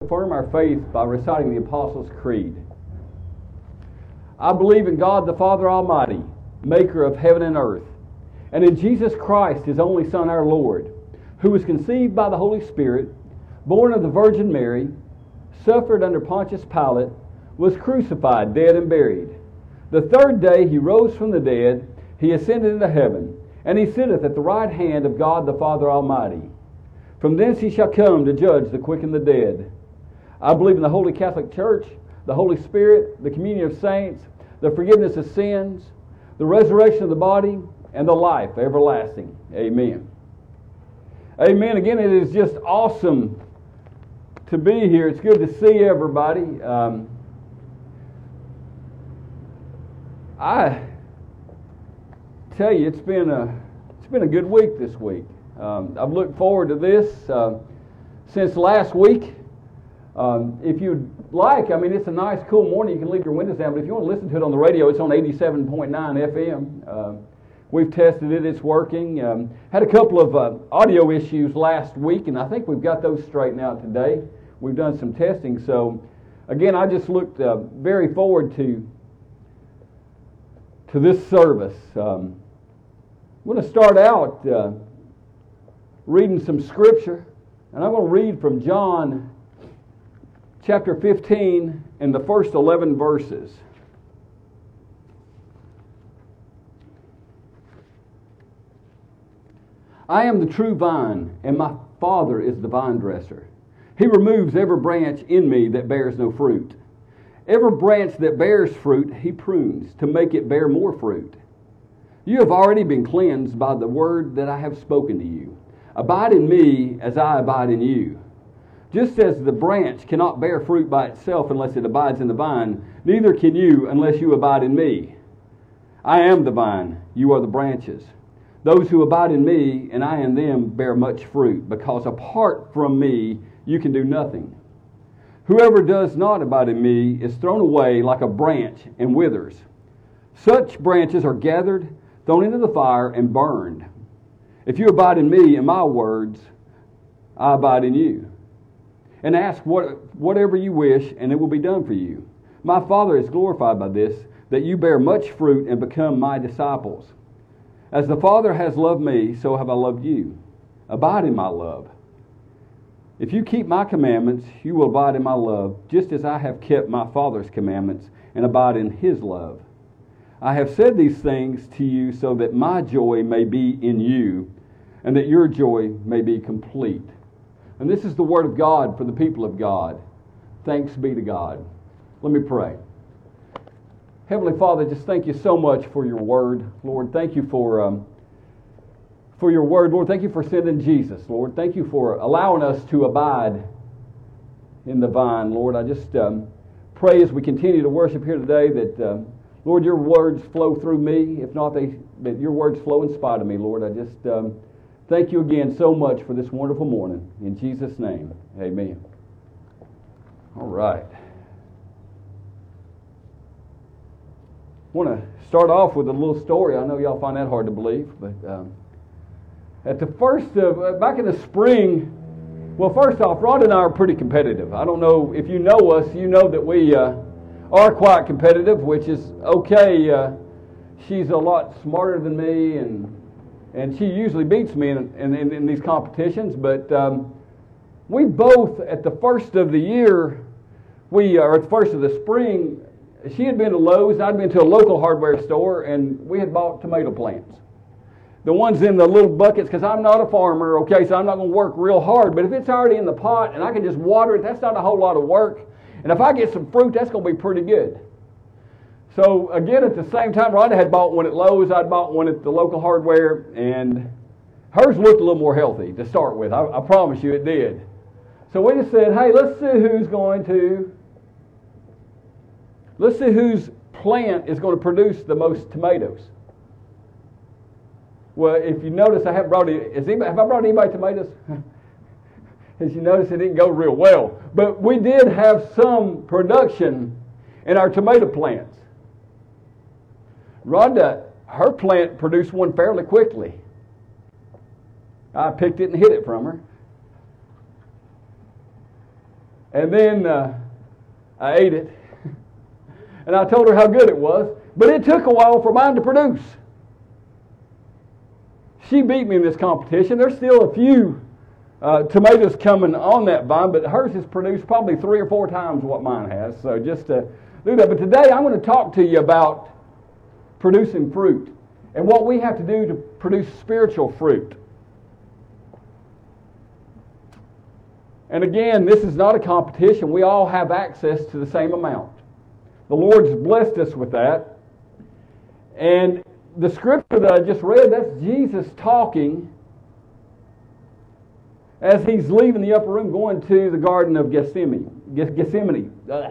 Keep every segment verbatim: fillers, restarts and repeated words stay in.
Affirm our faith by reciting the Apostles' Creed. I believe in God the Father Almighty, maker of heaven and earth, and in Jesus Christ, His only Son, our Lord, who was conceived by the Holy Spirit, born of the Virgin Mary, suffered under Pontius Pilate, was crucified, dead, and buried. The third day He rose from the dead, He ascended into heaven, and He sitteth at the right hand of God the Father Almighty. From thence He shall come to judge the quick and the dead. I believe in the Holy Catholic Church, the Holy Spirit, the communion of saints, the forgiveness of sins, the resurrection of the body, and the life everlasting. Amen. Amen. Again, it is just awesome to be here. It's good to see everybody. Um, I tell you, it's been a it's been a good week this week. Um, I've looked forward to this uh, since last week. Um, if you'd like, I mean, it's a nice, cool morning. You can leave your windows down, but if you want to listen to it on the radio, it's on eighty-seven point nine F M. Uh, we've tested it. It's working. Um, had a couple of uh, audio issues last week, and I think we've got those straightened out today. We've done some testing. So, again, I just looked uh, very forward to, to this service. Um, I'm going to start out uh, reading some scripture, and I'm going to read from John chapter fifteen and the first eleven verses. I am the true vine, and my Father is the vine dresser. He removes every branch in me that bears no fruit. Every branch that bears fruit, He prunes to make it bear more fruit. You have already been cleansed by the word that I have spoken to you. Abide in me as I abide in you. Just as the branch cannot bear fruit by itself unless it abides in the vine, neither can you unless you abide in me. I am the vine, you are the branches. Those who abide in me and I in them bear much fruit, because apart from me you can do nothing. Whoever does not abide in me is thrown away like a branch and withers. Such branches are gathered, thrown into the fire, and burned. If you abide in me and my words, I abide in you. And ask what, whatever you wish, and it will be done for you. My Father is glorified by this, that you bear much fruit and become my disciples. As the Father has loved me, so have I loved you. Abide in my love. If you keep my commandments, you will abide in my love, just as I have kept my Father's commandments and abide in His love. I have said these things to you so that my joy may be in you, and that your joy may be complete. And this is the word of God for the people of God. Thanks be to God. Let me pray. Heavenly Father, just thank you so much for your word. Lord, thank you for um, for your word. Lord, thank you for sending Jesus. Lord, thank you for allowing us to abide in the vine. Lord, I just um, pray as we continue to worship here today that, um, Lord, your words flow through me. If not, they that your words flow in spite of me, Lord. I just... Um, Thank you again so much for this wonderful morning. In Jesus' name, amen. All right. I want to start off with a little story. I know y'all find that hard to believe, but um, at the first of, uh, back in the spring, well, first off, Rod and I are pretty competitive. I don't know if you know us, you know that we uh, are quite competitive, which is okay. Uh, she's a lot smarter than me, and And she usually beats me in, in, in, in these competitions, but um, we both, at the first of the year, we or at the first of the spring, she had been to Lowe's, I'd been to a local hardware store, and we had bought tomato plants. The ones in the little buckets, because I'm not a farmer, okay, so I'm not going to work real hard, but if it's already in the pot and I can just water it, that's not a whole lot of work. And if I get some fruit, that's going to be pretty good. So, again, at the same time, Rhonda had bought one at Lowe's, I'd bought one at the local hardware, and hers looked a little more healthy to start with. I, I promise you it did. So we just said, hey, let's see who's going to, let's see whose plant is going to produce the most tomatoes. Well, if you notice, I haven't brought any, is anybody, have I brought anybody tomatoes? As you notice, it didn't go real well. But we did have some production in our tomato plants. Rhonda, her plant produced one fairly quickly. I picked it and hid it from her. And then uh, I ate it. And I told her how good it was. But it took a while for mine to produce. She beat me in this competition. There's still a few uh, tomatoes coming on that vine, but hers has produced probably three or four times what mine has. So just to do that. But today I'm going to talk to you about producing fruit and what we have to do to produce spiritual fruit. And again, this is not a competition. We all have access to the same amount. The Lord's blessed us with that. And the scripture that I just read, that's Jesus talking as he's leaving the upper room going to the Garden of Gethsemane. Gethsemane. Ugh.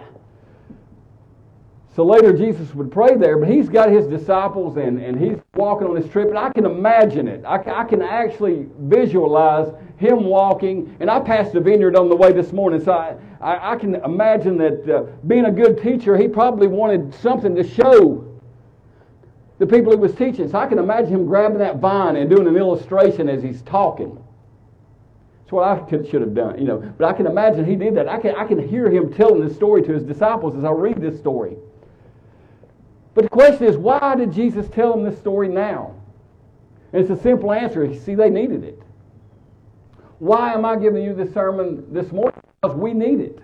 So later Jesus would pray there, but he's got his disciples and, and he's walking on this trip, and I can imagine it. I, I can actually visualize him walking, and I passed the vineyard on the way this morning, so I, I, I can imagine that uh, being a good teacher, he probably wanted something to show the people he was teaching. So I can imagine him grabbing that vine and doing an illustration as he's talking. That's what I could, should have done, you know. But I can imagine he did that. I can, I can hear him telling this story to his disciples as I read this story. But the question is, why did Jesus tell them this story now? And it's a simple answer. You see, they needed it. Why am I giving you this sermon this morning? Because we need it.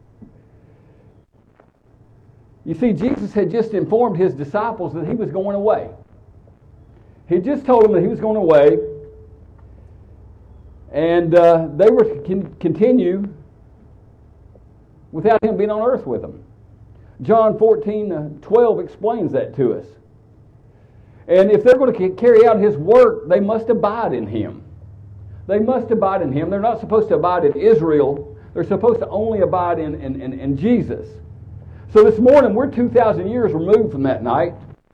You see, Jesus had just informed his disciples that he was going away. He just told them that he was going away, and uh, they were to con- continue without him being on earth with them. John fourteen twelve explains that to us. And if they're going to carry out his work, they must abide in him. They must abide in him. They're not supposed to abide in Israel. They're supposed to only abide in, in, in, in Jesus. So this morning, we're two thousand years removed from that night.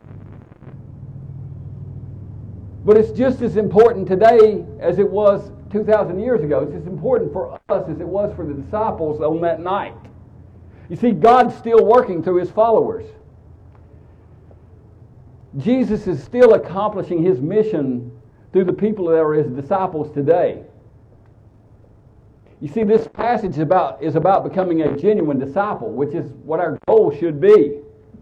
But it's just as important today as it was two thousand years ago. It's as important for us as it was for the disciples on that night. You see, God's still working through his followers. Jesus is still accomplishing his mission through the people that are his disciples today. You see, this passage is about, is about becoming a genuine disciple, which is what our goal should be.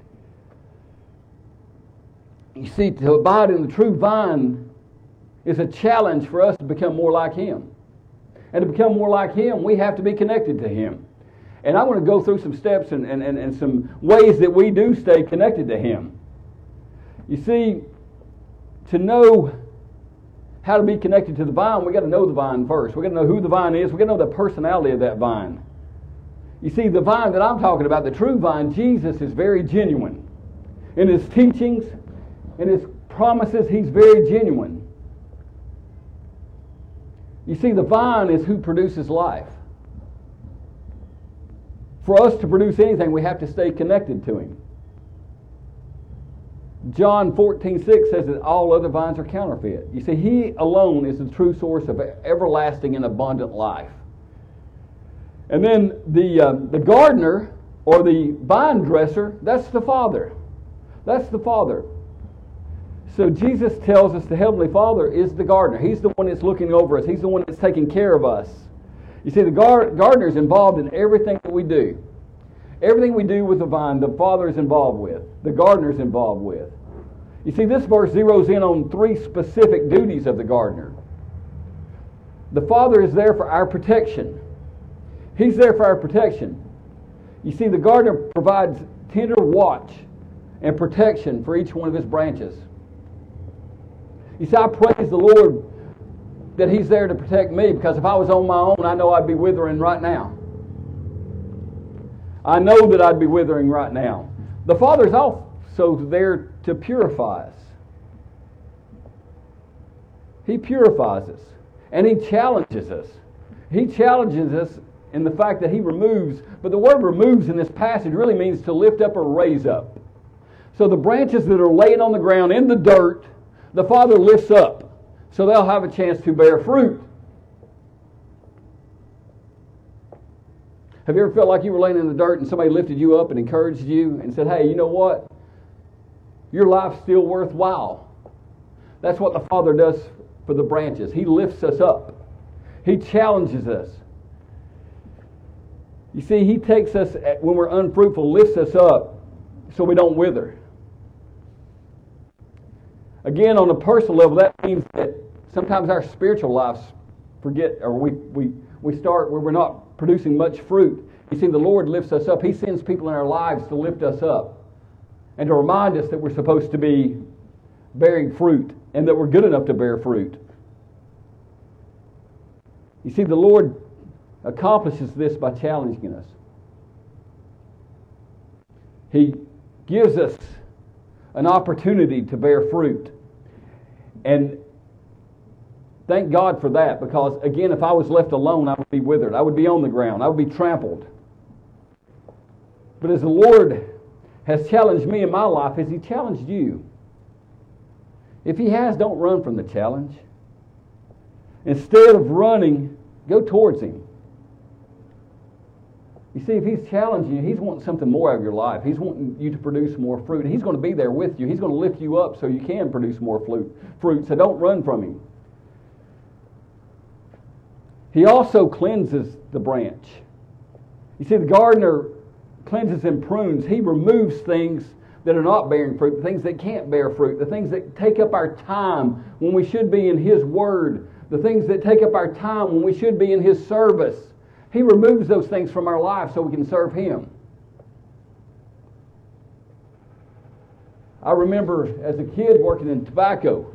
You see, to abide in the true vine is a challenge for us to become more like him. And to become more like him, we have to be connected to him. And I want to go through some steps and, and, and, and some ways that we do stay connected to him. You see, to know how to be connected to the vine, we got to know the vine first. We got to know who the vine is. We got to know the personality of that vine. You see, the vine that I'm talking about, the true vine, Jesus, is very genuine. In his teachings, in his promises, he's very genuine. You see, the vine is who produces life. For us to produce anything, we have to stay connected to him. John fourteen six says that all other vines are counterfeit. You see, he alone is the true source of everlasting and abundant life. And then the uh, the gardener or the vine dresser, that's the Father. That's the Father. So Jesus tells us the Heavenly Father is the gardener. He's the one that's looking over us. He's the one that's taking care of us. You see, the gar- gardener is involved in everything that we do. Everything we do with the vine, the Father is involved with. The gardener is involved with. You see, this verse zeroes in on three specific duties of the gardener. The Father is there for our protection. He's there for our protection. You see, the gardener provides tender watch and protection for each one of his branches. You see, I praise the Lord that he's there to protect me, because if I was on my own, I know I'd be withering right now. I know that I'd be withering right now. The Father's also there to purify us. He purifies us. And he challenges us. He challenges us in the fact that he removes, but the word removes in this passage really means to lift up or raise up. So the branches that are laying on the ground in the dirt, the Father lifts up, so they'll have a chance to bear fruit. Have you ever felt like you were laying in the dirt and somebody lifted you up and encouraged you and said, hey, you know what? Your life's still worthwhile. That's what the Father does for the branches. He lifts us up. He challenges us. You see, He takes us, when we're unfruitful, lifts us up so we don't wither. Again, on a personal level, that means that sometimes our spiritual lives forget, or we, we, we start where we're not producing much fruit. You see, the Lord lifts us up. He sends people in our lives to lift us up and to remind us that we're supposed to be bearing fruit and that we're good enough to bear fruit. You see, the Lord accomplishes this by challenging us. He gives us an opportunity to bear fruit. And thank God for that, because again, if I was left alone, I would be withered. I would be on the ground. I would be trampled. But as the Lord has challenged me in my life, has He challenged you? If He has, don't run from the challenge. Instead of running, go towards Him. You see, if He's challenging you, He's wanting something more out of your life. He's wanting you to produce more fruit. He's going to be there with you. He's going to lift you up so you can produce more fruit. So don't run from Him. He also cleanses the branch. You see, the gardener cleanses and prunes. He removes things that are not bearing fruit, the things that can't bear fruit, the things that take up our time when we should be in His Word, the things that take up our time when we should be in His service. He removes those things from our lives so we can serve Him. I remember as a kid working in tobacco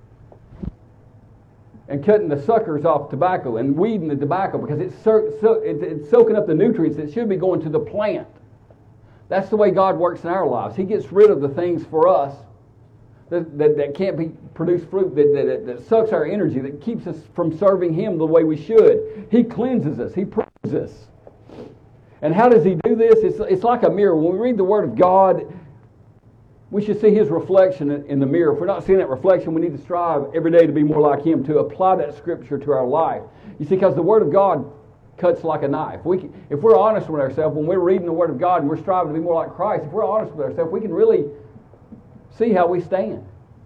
and cutting the suckers off tobacco and weeding the tobacco because it's, so, so, it, it's soaking up the nutrients that should be going to the plant. That's the way God works in our lives. He gets rid of the things for us that, that, that can't be produce fruit, that, that, that sucks our energy, that keeps us from serving Him the way we should. He cleanses us. He prunes us. And how does He do this? It's, it's like a mirror. When we read the Word of God, we should see His reflection in the mirror. If we're not seeing that reflection, we need to strive every day to be more like Him, to apply that Scripture to our life. You see, because the Word of God cuts like a knife. We can, if we're honest with ourselves, when we're reading the Word of God and we're striving to be more like Christ, if we're honest with ourselves, we can really see how we stand.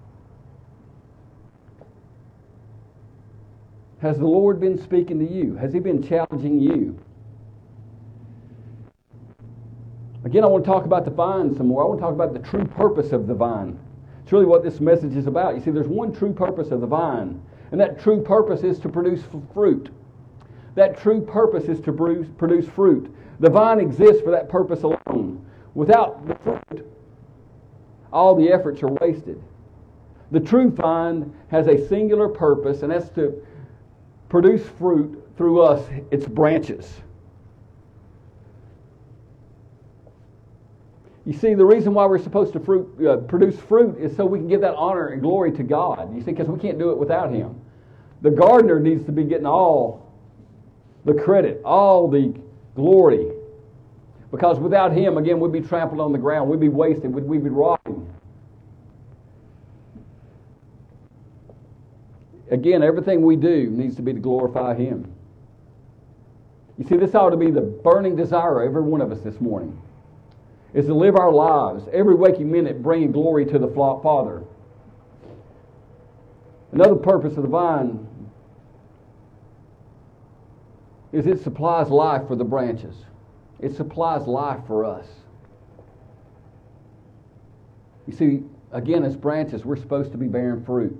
Has the Lord been speaking to you? Has He been challenging you? Again, I want to talk about the vine some more. I want to talk about the true purpose of the vine. It's really what this message is about. You see, there's one true purpose of the vine, and that true purpose is to produce fruit. That true purpose is to produce, produce fruit. The vine exists for that purpose alone. Without the fruit, all the efforts are wasted. The true vine has a singular purpose, and that's to produce fruit through us, its branches. You see, the reason why we're supposed to fruit, uh, produce fruit is so we can give that honor and glory to God. You see, because we can't do it without Him. The gardener needs to be getting all the credit, all the glory. Because without Him, again, we'd be trampled on the ground. We'd be wasted. We'd, we'd be rotting. Again, everything we do needs to be to glorify Him. You see, this ought to be the burning desire of every one of us this morning, is to live our lives, every waking minute, bringing glory to the Father. Another purpose of the vine is it supplies life for the branches. It supplies life for us. You see, again, as branches, we're supposed to be bearing fruit.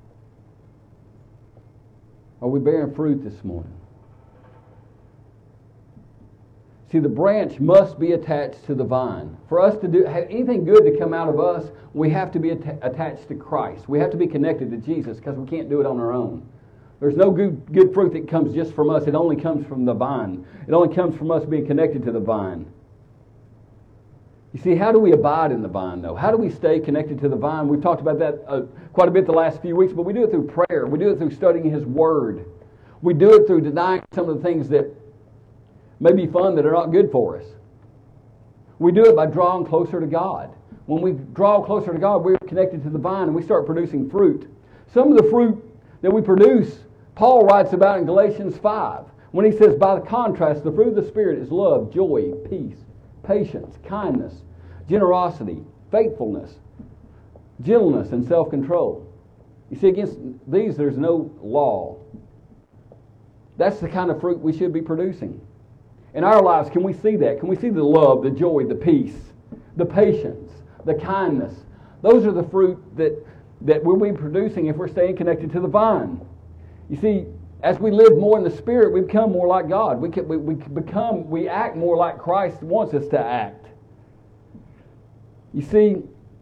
Are we bearing fruit this morning? See, the branch must be attached to the vine. For us to do have anything good to come out of us, we have to be att- attached to Christ. We have to be connected to Jesus, because we can't do it on our own. There's no good, good fruit that comes just from us. It only comes from the vine. It only comes from us being connected to the vine. You see, how do we abide in the vine, though? How do we stay connected to the vine? We've talked about that uh, quite a bit the last few weeks, but we do it through prayer. We do it through studying His Word. We do it through denying some of the things that may be fun that are not good for us. We do it by drawing closer to God. When we draw closer to God, we're connected to the vine and we start producing fruit. Some of the fruit that we produce, Paul writes about in Galatians five, when he says, by the contrast, the fruit of the Spirit is love, joy, peace, patience, kindness, generosity, faithfulness, gentleness, and self-control. You see, against these there's no law. That's the kind of fruit we should be producing. In our lives, can we see that? Can we see the love, the joy, the peace, the patience, the kindness? Those are the fruit that, that we'll be producing if we're staying connected to the vine. You see, as we live more in the Spirit, we become more like God. We, can, we, we become, we act more like Christ wants us to act. You see,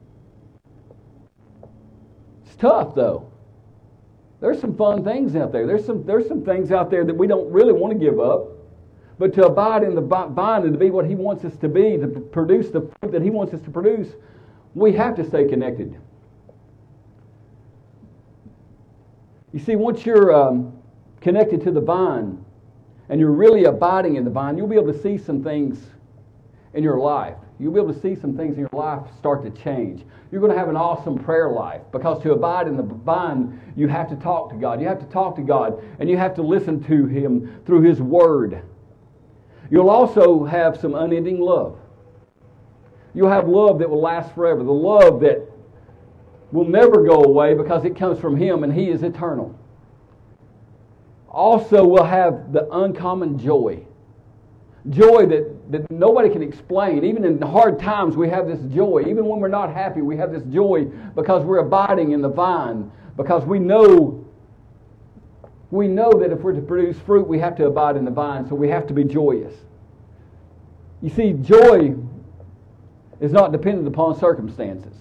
it's tough though. There's some fun things out there. There's some, there's some things out there that we don't really want to give up. But to abide in the vine and to be what He wants us to be, to produce the fruit that He wants us to produce, we have to stay connected. You see, once you're um, connected to the vine and you're really abiding in the vine, you'll be able to see some things in your life. You'll be able to see some things in your life start to change. You're going to have an awesome prayer life, because to abide in the vine, you have to talk to God. You have to talk to God, and you have to listen to Him through His Word. You'll also have some unending love. You'll have love that will last forever. The love that will never go away because it comes from Him and He is eternal. Also, we'll have the uncommon joy. Joy that, that nobody can explain. Even in hard times, we have this joy. Even when we're not happy, we have this joy because we're abiding in the vine. Because we know, we know that if we're to produce fruit, we have to abide in the vine. So we have to be joyous. You see, joy is not dependent upon circumstances.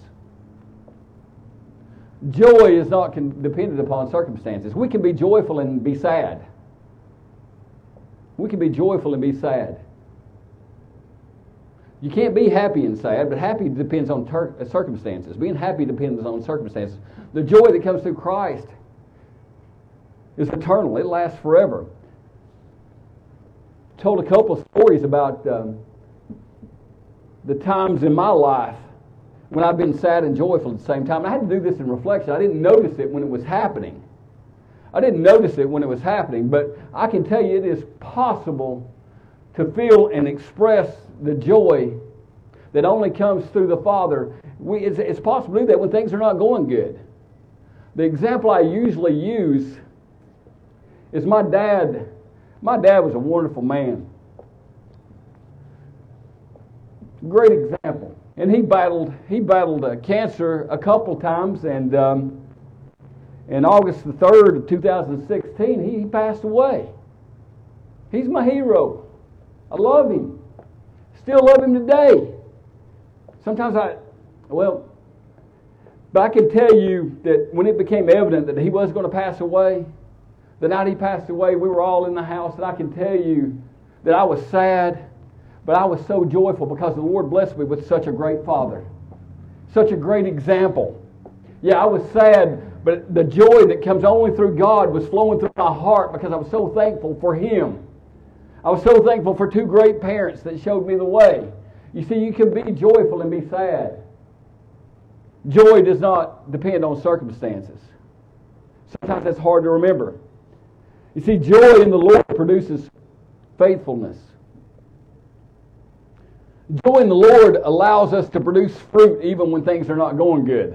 Joy is not con- dependent upon circumstances. We can be joyful and be sad. We can be joyful and be sad. You can't be happy and sad, but happy depends on ter- circumstances. Being happy depends on circumstances. The joy that comes through Christ is eternal. It lasts forever. Told a couple of stories about um, the times in my life when I've been sad and joyful at the same time. I had to do this in reflection. I didn't notice it when it was happening. I didn't notice it when it was happening, but I can tell you it is possible to feel and express the joy that only comes through the Father. We, it's, it's possible to do that when things are not going good. The example I usually use is my dad. My dad was a wonderful man. Great example. And he battled he battled uh, cancer a couple times, and um, in August the third of two thousand sixteen, he, he passed away. He's my hero. I love him. Still love him today. Sometimes I, well, but I can tell you that when it became evident that he was going to pass away, the night he passed away, we were all in the house, and I can tell you that I was sad, but I was so joyful because the Lord blessed me with such a great father, such a great example. Yeah, I was sad, but the joy that comes only through God was flowing through my heart because I was so thankful for Him. I was so thankful for two great parents that showed me the way. You see, you can be joyful and be sad. Joy does not depend on circumstances. Sometimes that's hard to remember. You see, joy in the Lord produces faithfulness. Joy in the Lord allows us to produce fruit even when things are not going good.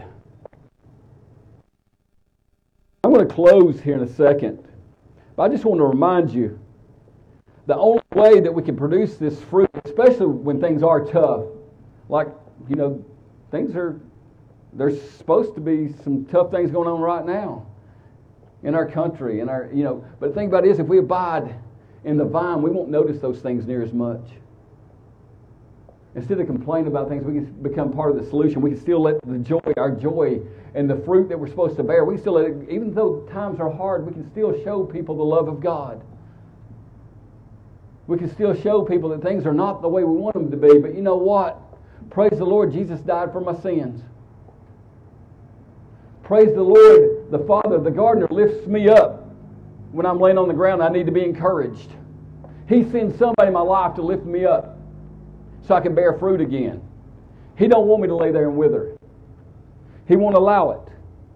I'm going to close here in a second, but I just want to remind you the only way that we can produce this fruit, especially when things are tough, like, you know, things are, there's supposed to be some tough things going on right now in our country, in our, you know, but the thing about it is if we abide in the vine, we won't notice those things near as much. Instead of complaining about things, we can become part of the solution. We can still let the joy, our joy, and the fruit that we're supposed to bear, we can still let it, even though times are hard, we can still show people the love of God. We can still show people that things are not the way we want them to be. But you know what? Praise the Lord, Jesus died for my sins. Praise the Lord, the Father, the gardener, lifts me up when I'm laying on the ground. I need to be encouraged. He sends somebody in my life to lift me up so I can bear fruit again. He don't want me to lay there and wither. He won't allow it.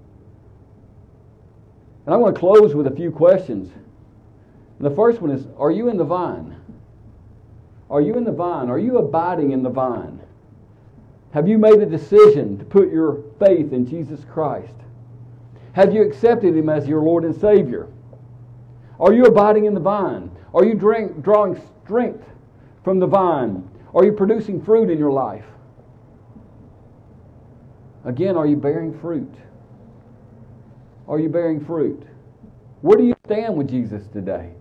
And I want to close with a few questions. And the first one is, are you in the vine? Are you in the vine? Are you abiding in the vine? Have you made a decision to put your faith in Jesus Christ? Have you accepted Him as your Lord and Savior? Are you abiding in the vine? Are you drawing strength from the vine? Are you producing fruit in your life? Again, are you bearing fruit? Are you bearing fruit? Where do you stand with Jesus today?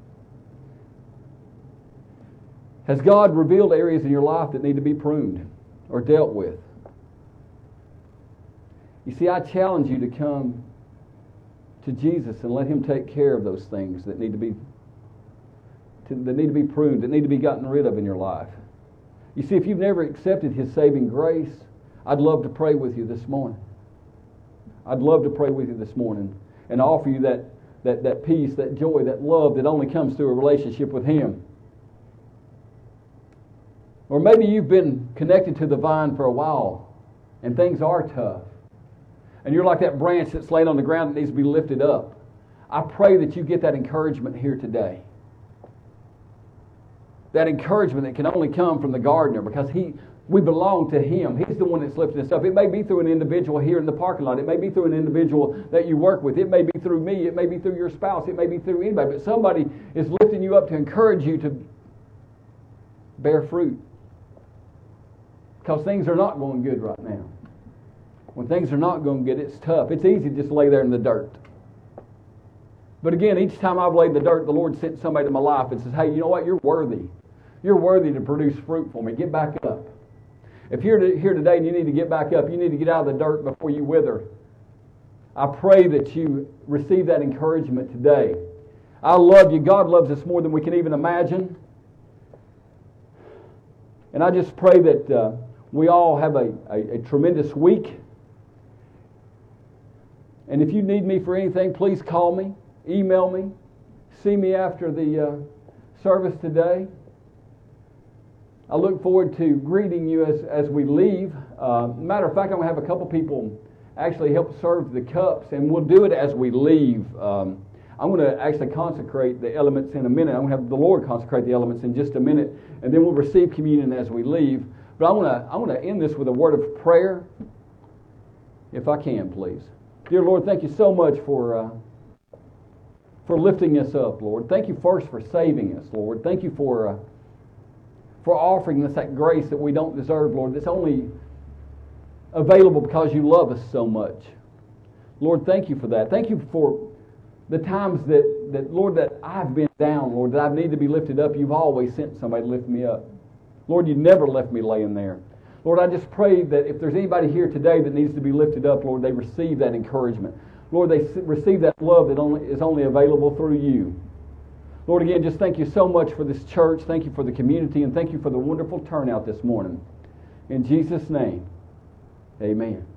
Has God revealed areas in your life that need to be pruned or dealt with? You see, I challenge you to come to Jesus and let Him take care of those things that need to be to, that need to be pruned, that need to be gotten rid of in your life. You see, if you've never accepted His saving grace, I'd love to pray with you this morning. I'd love to pray with you this morning and offer you that, that, that peace, that joy, that love that only comes through a relationship with Him. Or maybe you've been connected to the vine for a while and things are tough. And you're like that branch that's laid on the ground that needs to be lifted up. I pray that you get that encouragement here today. That encouragement that can only come from the gardener, because he, we belong to Him. He's the one that's lifting us up. It may be through an individual here in the parking lot. It may be through an individual that you work with. It may be through me. It may be through your spouse. It may be through anybody. But somebody is lifting you up to encourage you to bear fruit. Because things are not going good right now. When things are not going good, it's tough. It's easy to just lay there in the dirt. But again, each time I've laid in the dirt, the Lord sent somebody to my life and says, hey, you know what? You're worthy. You're worthy to produce fruit for me. Get back up. If you're here today and you need to get back up, you need to get out of the dirt before you wither. I pray that you receive that encouragement today. I love you. God loves us more than we can even imagine. And I just pray that uh, we all have a, a, a tremendous week. And if you need me for anything, please call me, email me, see me after the uh, service today. I look forward to greeting you as, as we leave. Uh, matter of fact, I'm going to have a couple people actually help serve the cups, and we'll do it as we leave. Um, I'm going to actually consecrate the elements in a minute. I'm going to have the Lord consecrate the elements in just a minute, and then we'll receive communion as we leave. But I want to I want to end this with a word of prayer, if I can, please. Dear Lord, thank you so much for uh, for lifting us up, Lord. Thank you first for saving us, Lord. Thank you for uh, for offering us that grace that we don't deserve, Lord. That's only available because you love us so much. Lord, thank you for that. Thank you for the times that, that, Lord, that I've been down, Lord, that I need to be lifted up. You've always sent somebody to lift me up. Lord, you never left me laying there. Lord, I just pray that if there's anybody here today that needs to be lifted up, Lord, they receive that encouragement. Lord, they receive that love that only is only available through you. Lord, again, just thank you so much for this church. Thank you for the community, and thank you for the wonderful turnout this morning. In Jesus' name, amen.